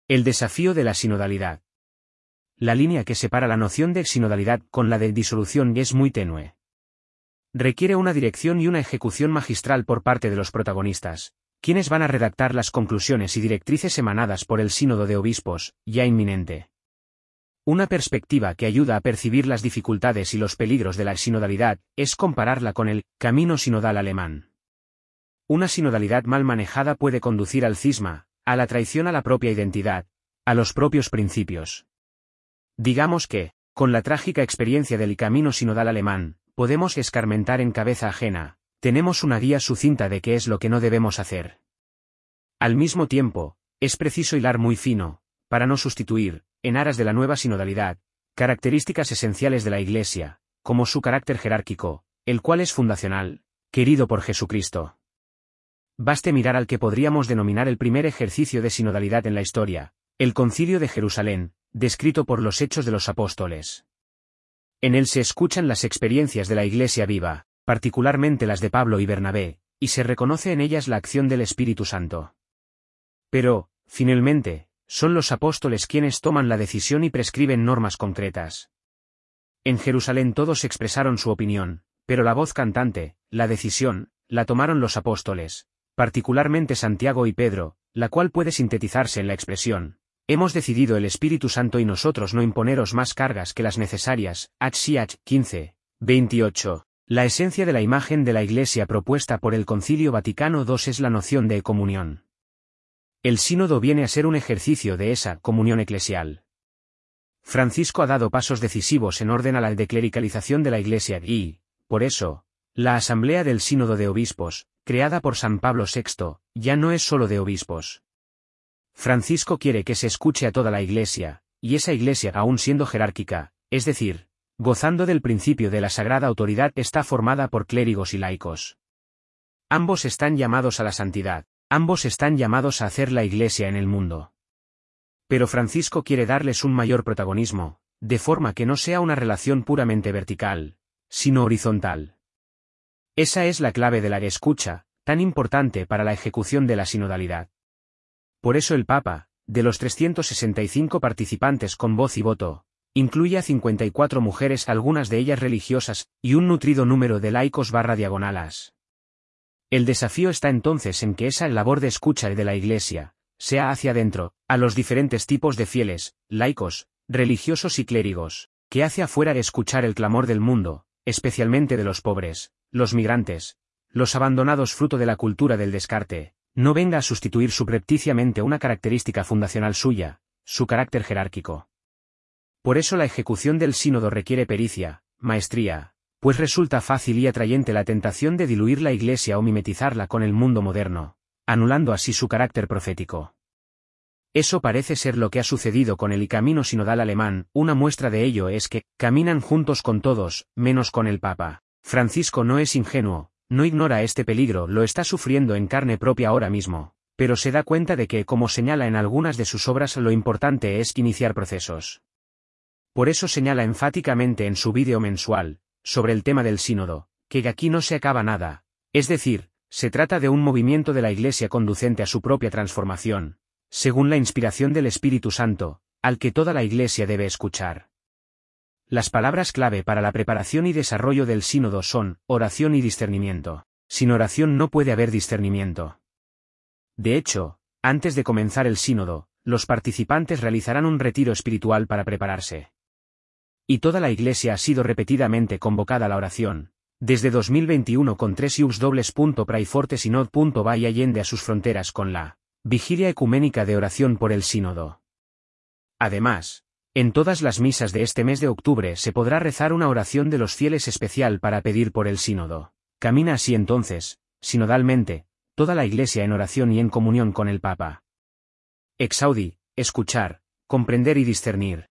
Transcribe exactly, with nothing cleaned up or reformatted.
El desafío de la sinodalidad. La línea que separa la noción de sinodalidad con la de disolución es muy tenue. Requiere una dirección y una ejecución magistral por parte de los protagonistas, quienes van a redactar las conclusiones y directrices emanadas por el Sínodo de Obispos, ya inminente. Una perspectiva que ayuda a percibir las dificultades y los peligros de la sinodalidad es compararla con el camino sinodal alemán. Una sinodalidad mal manejada puede conducir al cisma, a la traición a la propia identidad, a los propios principios. Digamos que, con la trágica experiencia del camino sinodal alemán, podemos escarmentar en cabeza ajena, tenemos una guía sucinta de qué es lo que no debemos hacer. Al mismo tiempo, es preciso hilar muy fino, para no sustituir, en aras de la nueva sinodalidad, características esenciales de la Iglesia, como su carácter jerárquico, el cual es fundacional, querido por Jesucristo. Baste mirar al que podríamos denominar el primer ejercicio de sinodalidad en la historia, el Concilio de Jerusalén, descrito por los Hechos de los Apóstoles. En él se escuchan las experiencias de la Iglesia viva, particularmente las de Pablo y Bernabé, y se reconoce en ellas la acción del Espíritu Santo. Pero, finalmente, son los apóstoles quienes toman la decisión y prescriben normas concretas. En Jerusalén todos expresaron su opinión, pero la voz cantante, la decisión, la tomaron los apóstoles, particularmente Santiago y Pedro, la cual puede sintetizarse en la expresión: hemos decidido el Espíritu Santo y nosotros no imponeros más cargas que las necesarias. H. quince, veintiocho. La esencia de la imagen de la Iglesia propuesta por el Concilio Vaticano segundo es la noción de comunión. El sínodo viene a ser un ejercicio de esa comunión eclesial. Francisco ha dado pasos decisivos en orden a la declericalización de la Iglesia y, por eso, la Asamblea del Sínodo de Obispos, creada por San Pablo sexto, ya no es solo de obispos. Francisco quiere que se escuche a toda la Iglesia, y esa Iglesia aún siendo jerárquica, es decir, gozando del principio de la sagrada autoridad, está formada por clérigos y laicos. Ambos están llamados a la santidad, ambos están llamados a hacer la Iglesia en el mundo. Pero Francisco quiere darles un mayor protagonismo, de forma que no sea una relación puramente vertical, sino horizontal. Esa es la clave de la escucha, tan importante para la ejecución de la sinodalidad. Por eso el Papa, de los trescientos sesenta y cinco participantes con voz y voto, incluye a cincuenta y cuatro mujeres, algunas de ellas religiosas, y un nutrido número de laicos barra diagonalas. El desafío está entonces en que esa labor de escucha de la Iglesia sea hacia adentro, a los diferentes tipos de fieles, laicos, religiosos y clérigos, que hacia afuera escuchar el clamor del mundo, especialmente de los pobres, los migrantes, los abandonados fruto de la cultura del descarte, no venga a sustituir subrepticiamente una característica fundacional suya, su carácter jerárquico. Por eso la ejecución del sínodo requiere pericia, maestría, pues resulta fácil y atrayente la tentación de diluir la Iglesia o mimetizarla con el mundo moderno, anulando así su carácter profético. Eso parece ser lo que ha sucedido con el camino sinodal alemán. Una muestra de ello es que caminan juntos con todos, menos con el Papa. Francisco no es ingenuo, no ignora este peligro, lo está sufriendo en carne propia ahora mismo, pero se da cuenta de que, como señala en algunas de sus obras, lo importante es iniciar procesos. Por eso señala enfáticamente en su vídeo mensual, sobre el tema del sínodo, que aquí no se acaba nada, es decir, se trata de un movimiento de la Iglesia conducente a su propia transformación, según la inspiración del Espíritu Santo, al que toda la Iglesia debe escuchar. Las palabras clave para la preparación y desarrollo del sínodo son oración y discernimiento. Sin oración no puede haber discernimiento. De hecho, antes de comenzar el sínodo, los participantes realizarán un retiro espiritual para prepararse. Y toda la Iglesia ha sido repetidamente convocada a la oración, desde dos mil veintiuno con tres ius dobles punto prayforte synod punto va y allende a sus fronteras con la Vigilia Ecuménica de Oración por el Sínodo. Además, en todas las misas de este mes de octubre se podrá rezar una oración de los fieles especial para pedir por el sínodo. Camina así entonces, sinodalmente, toda la Iglesia en oración y en comunión con el Papa. Exaudi, escuchar, comprender y discernir.